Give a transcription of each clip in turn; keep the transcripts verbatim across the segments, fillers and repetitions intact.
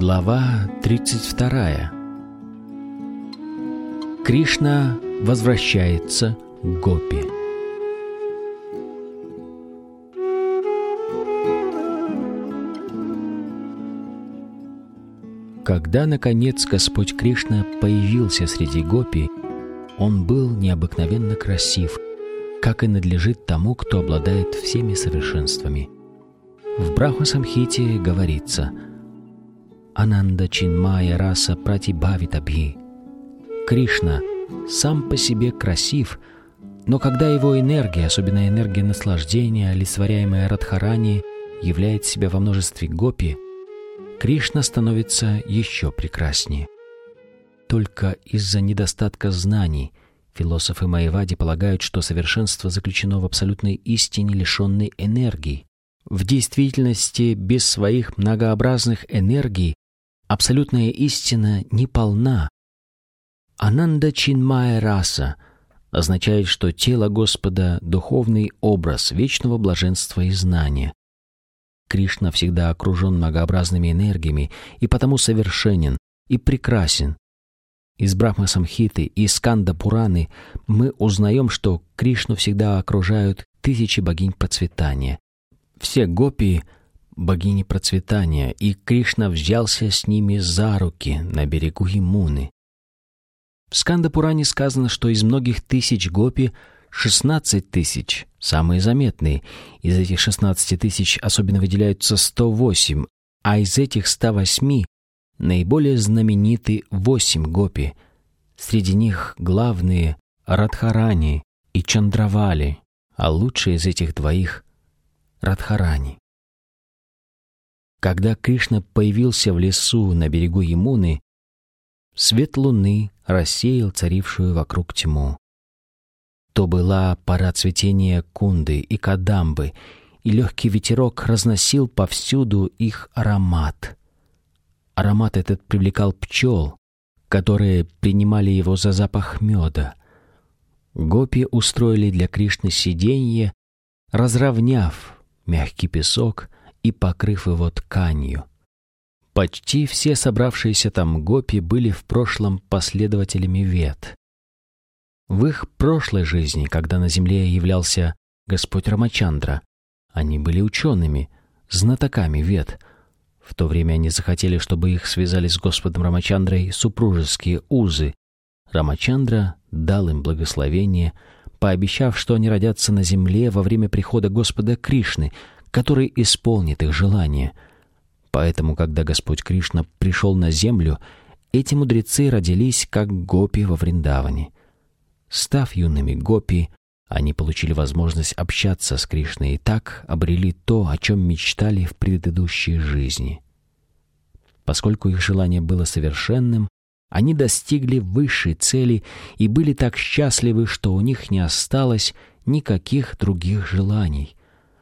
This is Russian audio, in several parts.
Глава тридцать вторая. Кришна возвращается к гопи. Когда, наконец, Господь Кришна появился среди гопи, Он был необыкновенно красив, как и надлежит тому, кто обладает всеми совершенствами. В Брахма-самхите говорится «Ананда чинмая раса пратибхавитабхи». Кришна сам по себе красив, но когда его энергия, особенно энергия наслаждения, олицетворяемая Радхарани, являет себя во множестве гопи, Кришна становится еще прекраснее. Только из-за недостатка знаний философы майявади полагают, что совершенство заключено в абсолютной истине, лишенной энергии. В действительности, без своих многообразных энергий, абсолютная истина не полна. Ананда чинмая раса означает, что тело Господа — духовный образ вечного блаженства и знания. Кришна всегда окружен многообразными энергиями и потому совершенен и прекрасен. Из Брахма-самхиты и Сканда-пураны мы узнаем, что Кришну всегда окружают тысячи богинь процветания. Все гопи — богини процветания, и Кришна взялся с ними за руки на берегу Ямуны. В Сканда-пуране сказано, что из многих тысяч гопи шестнадцать тысяч — самые заметные. Из этих шестнадцати тысяч особенно выделяются сто восемь, а из этих ста восьми наиболее знамениты восемь гопи. Среди них главные — Радхарани и Чандравали, а лучшие из этих двоих — Радхарани. Когда Кришна появился в лесу на берегу Ямуны, свет луны рассеял царившую вокруг тьму. То была пора цветения кунды и кадамбы, и легкий ветерок разносил повсюду их аромат. Аромат этот привлекал пчел, которые принимали его за запах меда. Гопи устроили для Кришны сиденье, разровняв мягкий песок и покрыв его тканью. Почти все собравшиеся там гопи были в прошлом последователями Вед. В их прошлой жизни, когда на земле являлся Господь Рамачандра, они были учеными, знатоками Вед. В то время они захотели, чтобы их связали с Господом Рамачандрой супружеские узы. Рамачандра дал им благословение, пообещав, что они родятся на земле во время прихода Господа Кришны, который исполнит их желание. Поэтому, когда Господь Кришна пришел на землю, эти мудрецы родились как гопи во Вриндаване. Став юными гопи, они получили возможность общаться с Кришной и так обрели то, о чем мечтали в предыдущей жизни. Поскольку их желание было совершенным, они достигли высшей цели и были так счастливы, что у них не осталось никаких других желаний.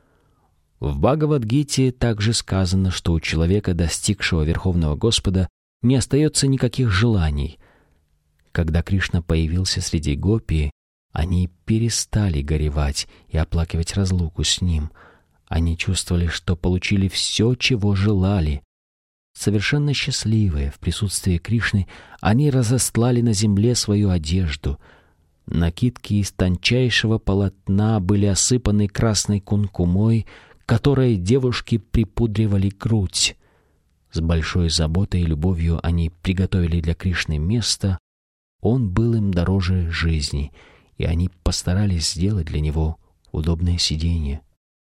В Бхагавад-гите также сказано, что у человека, достигшего Верховного Господа, не остается никаких желаний. Когда Кришна появился среди гопи, они перестали горевать и оплакивать разлуку с ним. Они чувствовали, что получили все, чего желали. Совершенно счастливые в присутствии Кришны, они разостлали на земле свою одежду. Накидки из тончайшего полотна были осыпаны красной кункумой, которой девушки припудривали грудь. С большой заботой и любовью они приготовили для Кришны место. Он был им дороже жизни, и они постарались сделать для него удобное сиденье.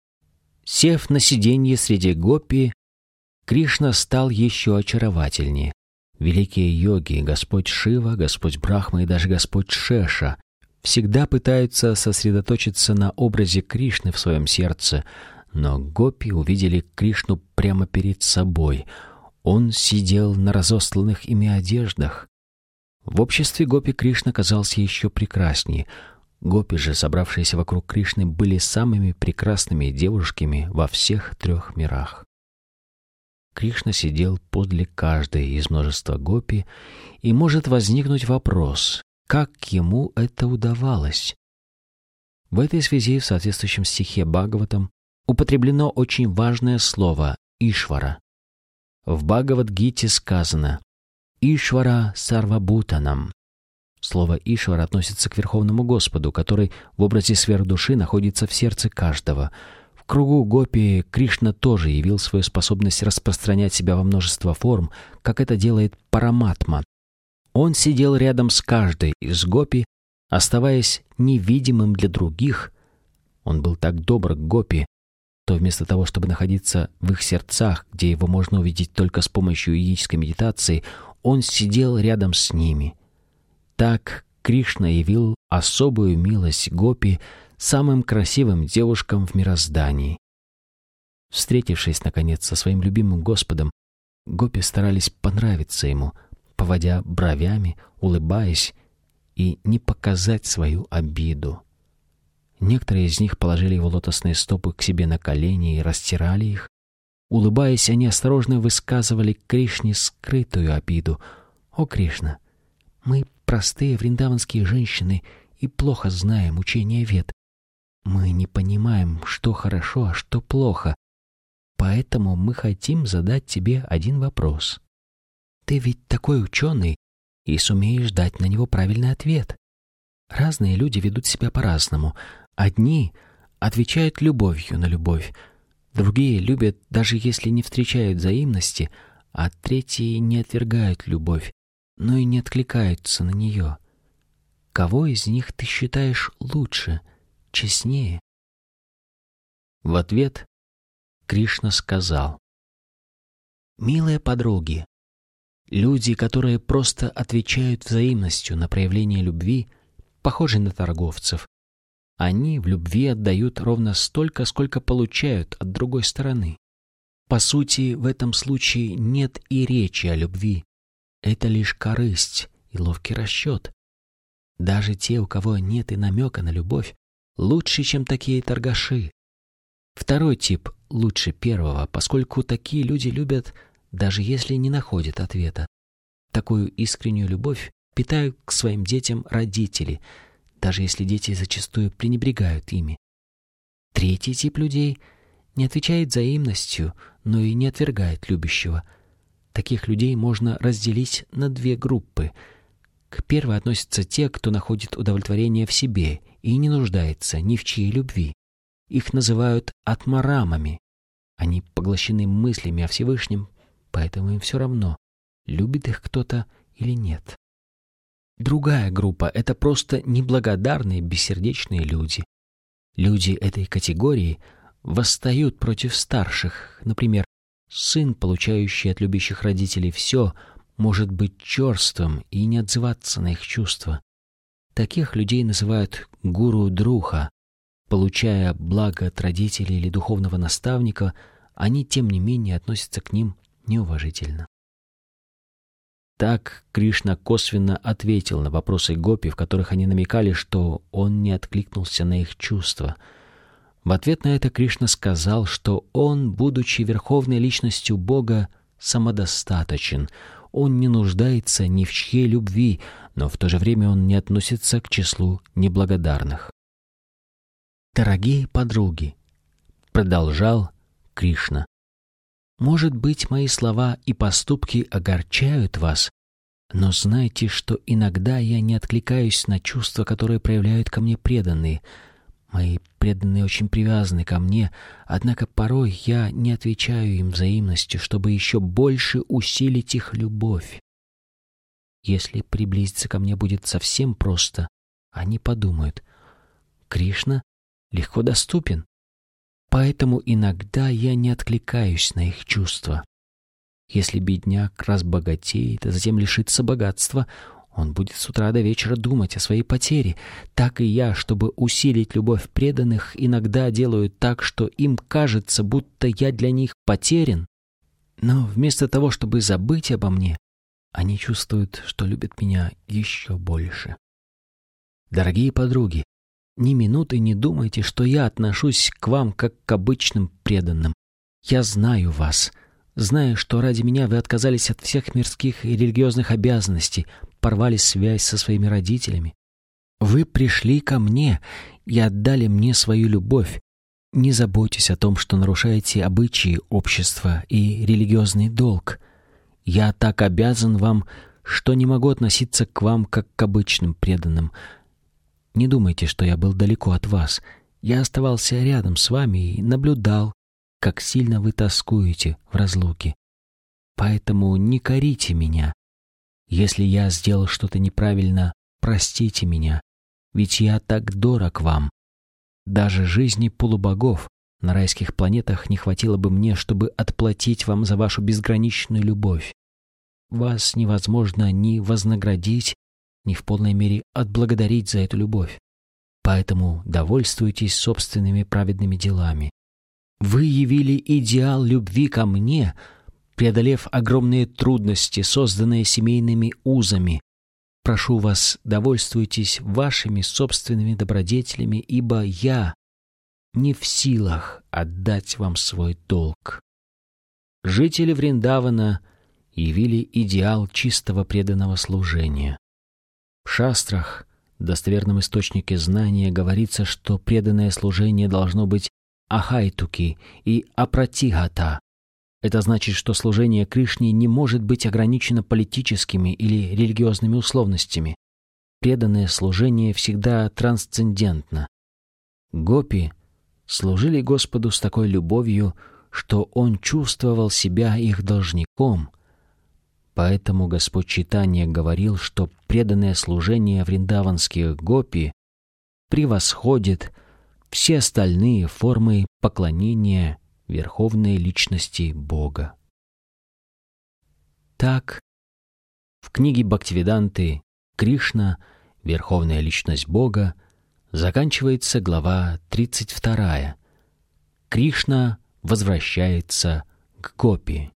Сев на сиденье среди гопи, Кришна стал еще очаровательнее. Великие йоги, Господь Шива, Господь Брахма и даже Господь Шеша всегда пытаются сосредоточиться на образе Кришны в своем сердце, но гопи увидели Кришну прямо перед собой. Он сидел на разостланных ими одеждах. В обществе гопи Кришна казался еще прекраснее. Гопи же, собравшиеся вокруг Кришны, были самыми прекрасными девушками во всех трех мирах. Кришна сидел подле каждой из множества гопи, и может возникнуть вопрос, как ему это удавалось. В этой связи в соответствующем стихе Бхагаватам употреблено очень важное слово «ишвара». В Бхагавад-гите сказано «Ишвара сарвабхутанам». Слово «Ишвар» относится к Верховному Господу, который в образе сверхдуши находится в сердце каждого. В кругу гопи Кришна тоже явил свою способность распространять себя во множество форм, как это делает Параматма. Он сидел рядом с каждой из гопи, оставаясь невидимым для других. Он был так добр к гопи, то вместо того, чтобы находиться в их сердцах, где его можно увидеть только с помощью йогической медитации, он сидел рядом с ними. Так Кришна явил особую милость гопи самым красивым девушкам в мироздании. Встретившись, наконец, со своим любимым Господом, гопи старались понравиться ему, поводя бровями, улыбаясь и не показать свою обиду. Некоторые из них положили его лотосные стопы к себе на колени и растирали их. Улыбаясь, они осторожно высказывали Кришне скрытую обиду. «О, Кришна, мы простые вриндаванские женщины и плохо знаем учение Вед. Мы не понимаем, что хорошо, а что плохо. Поэтому мы хотим задать тебе один вопрос. Ты ведь такой ученый и сумеешь дать на него правильный ответ. Разные люди ведут себя по-разному. Одни отвечают любовью на любовь, другие любят, даже если не встречают взаимности, а третьи не отвергают любовь, но и не откликаются на нее. Кого из них ты считаешь лучше, честнее?» В ответ Кришна сказал: «Милые подруги, люди, которые просто отвечают взаимностью на проявление любви, похожи на торговцев. Они в любви отдают ровно столько, сколько получают от другой стороны. По сути, в этом случае нет и речи о любви. Это лишь корысть и ловкий расчет. Даже те, у кого нет и намека на любовь, лучше, чем такие торгаши. Второй тип лучше первого, поскольку такие люди любят, даже если не находят ответа. Такую искреннюю любовь питают к своим детям родители, даже если дети зачастую пренебрегают ими. Третий тип людей не отвечает взаимностью, но и не отвергает любящего. Таких людей можно разделить на две группы. К первой относятся те, кто находит удовлетворение в себе и не нуждается ни в чьей любви. Их называют атмарамами. Они поглощены мыслями о Всевышнем, поэтому им все равно, любит их кто-то или нет. Другая группа — это просто неблагодарные, бессердечные люди. Люди этой категории восстают против старших. Например, сын, получающий от любящих родителей все, может быть черствым и не отзываться на их чувства. Таких людей называют гуру-друха. Получая благо от родителей или духовного наставника, они, тем не менее, относятся к ним неуважительно. Так Кришна косвенно ответил на вопросы гопи, в которых они намекали, что он не откликнулся на их чувства. В ответ на это Кришна сказал, что он, будучи верховной личностью Бога, самодостаточен. Он не нуждается ни в чьей любви, но в то же время он не относится к числу неблагодарных. «Дорогие подруги», — продолжал Кришна, «может быть, мои слова и поступки огорчают вас, но знайте, что иногда я не откликаюсь на чувства, которые проявляют ко мне преданные. Мои преданные очень привязаны ко мне, однако порой я не отвечаю им взаимностью, чтобы еще больше усилить их любовь. Если приблизиться ко мне будет совсем просто, они подумают: Кришна легко доступен, поэтому иногда я не откликаюсь на их чувства. Если бедняк разбогатеет, а затем лишится богатства, он будет с утра до вечера думать о своей потере. Так и я, чтобы усилить любовь преданных, иногда делаю так, что им кажется, будто я для них потерян. Но вместо того, чтобы забыть обо мне, они чувствуют, что любят меня еще больше. Дорогие подруги, ни минуты не думайте, что я отношусь к вам как к обычным преданным. Я знаю вас, знаю, что ради меня вы отказались от всех мирских и религиозных обязанностей, порвали связь со своими родителями. Вы пришли ко мне и отдали мне свою любовь. Не заботьтесь о том, что нарушаете обычаи общества и религиозный долг. Я так обязан вам, что не могу относиться к вам как к обычным преданным. Не думайте, что я был далеко от вас. Я оставался рядом с вами и наблюдал, как сильно вы тоскуете в разлуке. Поэтому не корите меня. Если я сделал что-то неправильно, простите меня, ведь я так дорог вам. Даже жизни полубогов на райских планетах не хватило бы мне, чтобы отплатить вам за вашу безграничную любовь. Вас невозможно ни вознаградить, ни в полной мере отблагодарить за эту любовь. Поэтому довольствуйтесь собственными праведными делами. Вы явили идеал любви ко мне, преодолев огромные трудности, созданные семейными узами. Прошу вас, довольствуйтесь вашими собственными добродетелями, ибо я не в силах отдать вам свой долг. Жители Вриндавана явили идеал чистого преданного служения. В шастрах, достоверном источнике знания, говорится, что преданное служение должно быть ахайтуки и апратигата. Это значит, что служение Кришне не может быть ограничено политическими или религиозными условностями. Преданное служение всегда трансцендентно. Гопи служили Господу с такой любовью, что Он чувствовал себя их должником. Поэтому Господь Чайтанья говорил, что преданное служение вриндаванских гопи превосходит все остальные формы поклонения Верховной Личности Бога. Так, в книге Бхактивиданты «Кришна, Верховная Личность Бога» заканчивается глава тридцать вторая. Кришна возвращается к гопи.